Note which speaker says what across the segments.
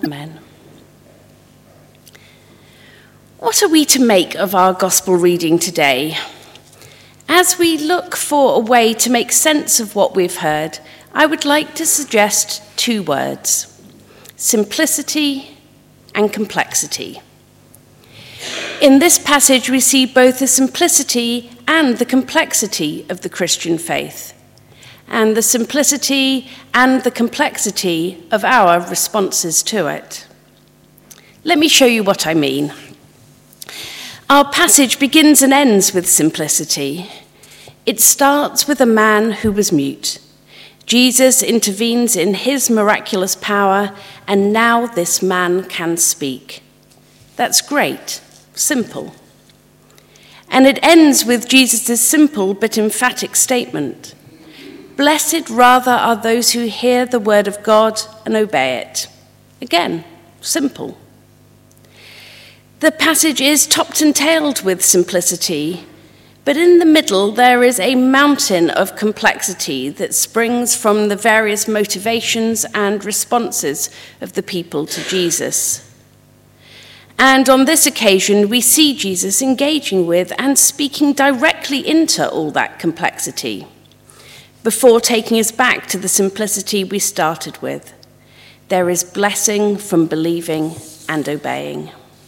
Speaker 1: Amen. What are we to make of our gospel reading today? As we look for a way to make sense of what we've heard, I would like to suggest two words: simplicity and complexity. In this passage, we see both the simplicity and the complexity of the Christian faith, and the simplicity and the complexity of our responses to it. Let me show you what I mean. Our passage begins and ends with simplicity. It starts with a man who was mute. Jesus intervenes in his miraculous power, and now this man can speak. That's great, simple. And it ends with Jesus' simple but emphatic statement: "Blessed rather are those who hear the word of God and obey it." Again, simple. The passage is topped and tailed with simplicity, but in the middle there is a mountain of complexity that springs from the various motivations and responses of the people to Jesus. And on this occasion, we see Jesus engaging with and speaking directly into all that complexity, before taking us back to the simplicity we started with. There is blessing from believing and obeying.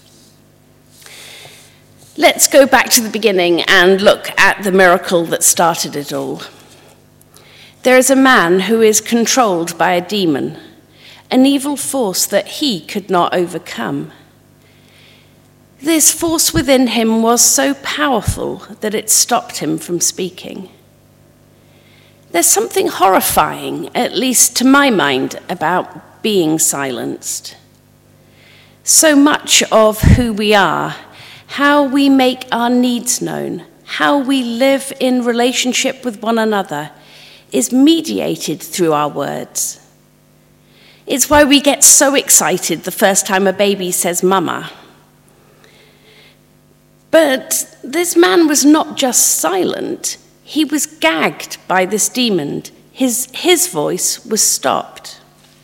Speaker 1: Let's go back to the beginning and look at the miracle that started it all. There is a man who is controlled by a demon, an evil force that he could not overcome. This force within him was so powerful that it stopped him from speaking. There's something horrifying, at least to my mind, about being silenced. So much of who we are, how we make our needs known, how we live in relationship with one another, is mediated through our words. It's why we get so excited the first time a baby says mama. But this man was not just silent. He was gagged by this demon. His voice was stopped.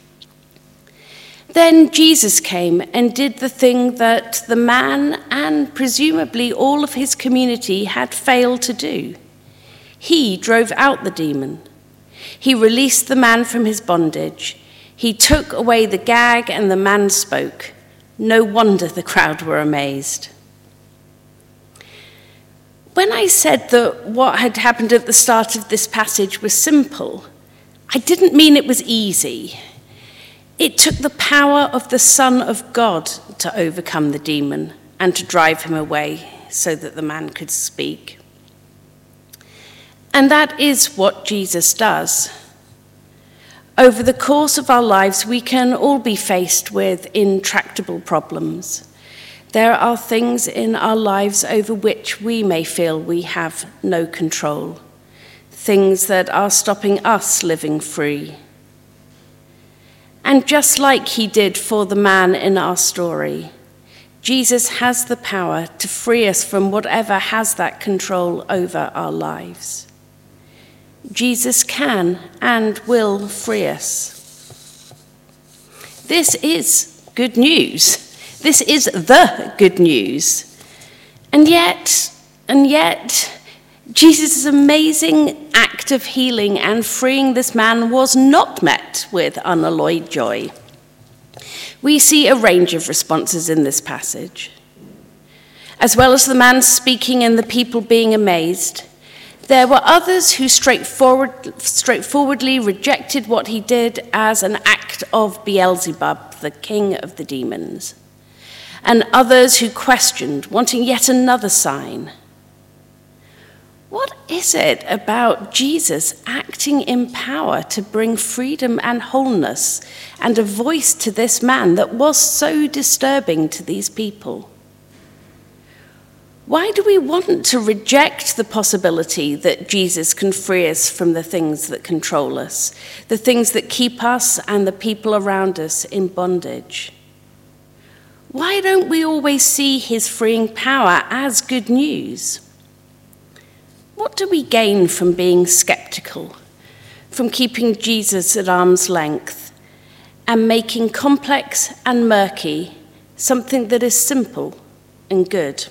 Speaker 1: Then Jesus came and did the thing that the man and presumably all of his community had failed to do. He drove out the demon. He released the man from his bondage. He took away the gag and the man spoke. No wonder the crowd were amazed. When I said that what had happened at the start of this passage was simple, I didn't mean it was easy. It took the power of the Son of God to overcome the demon and to drive him away so that the man could speak. And that is what Jesus does. Over the course of our lives, we can all be faced with intractable problems. There are things in our lives over which we may feel we have no control, things that are stopping us living free. And just like he did for the man in our story, Jesus has the power to free us from whatever has that control over our lives. Jesus can and will free us. This is good news. This is the good news. And yet, Jesus' amazing act of healing and freeing this man was not met with unalloyed joy. We see a range of responses in this passage. As well as the man speaking and the people being amazed, there were others who straightforwardly rejected what he did as an act of Beelzebub, the king of the demons, and others who questioned, wanting yet another sign. What is it about Jesus acting in power to bring freedom and wholeness and a voice to this man that was so disturbing to these people? Why do we want to reject the possibility that Jesus can free us from the things that control us, the things that keep us and the people around us in bondage? Why don't we always see his freeing power as good news? What do we gain from being skeptical, from keeping Jesus at arm's length, and making complex and murky something that is simple and good?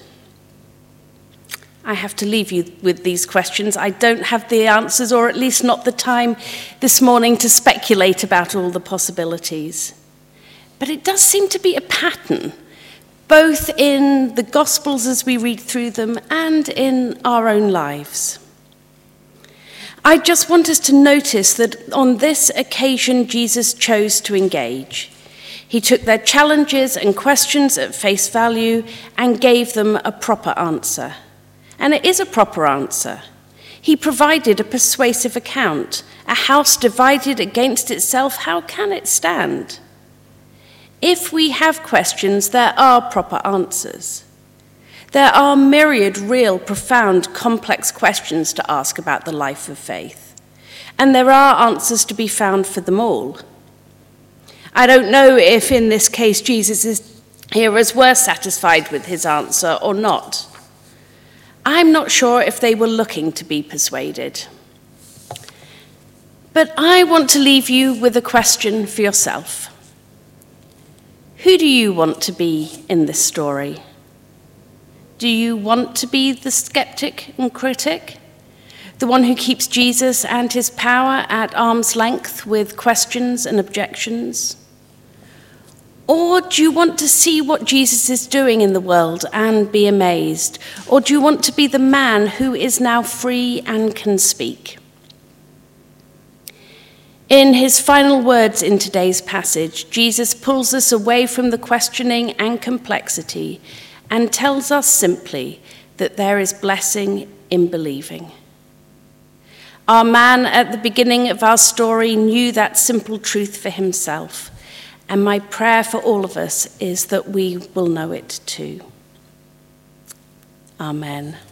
Speaker 1: I have to leave you with these questions. I don't have the answers, or at least not the time this morning to speculate about all the possibilities. But it does seem to be a pattern, both in the Gospels as we read through them and in our own lives. I just want us to notice that on this occasion, Jesus chose to engage. He took their challenges and questions at face value and gave them a proper answer. And it is a proper answer. He provided a persuasive account. A house divided against itself, how can it stand? If we have questions, there are proper answers. There are myriad real, profound, complex questions to ask about the life of faith. And there are answers to be found for them all. I don't know if in this case Jesus' hearers were satisfied with his answer or not. I'm not sure if they were looking to be persuaded. But I want to leave you with a question for yourself. Who do you want to be in this story? Do you want to be the skeptic and critic? The one who keeps Jesus and his power at arm's length with questions and objections? Or do you want to see what Jesus is doing in the world and be amazed? Or do you want to be the man who is now free and can speak? In his final words in today's passage, Jesus pulls us away from the questioning and complexity and tells us simply that there is blessing in believing. Our man at the beginning of our story knew that simple truth for himself. And my prayer for all of us is that we will know it too. Amen.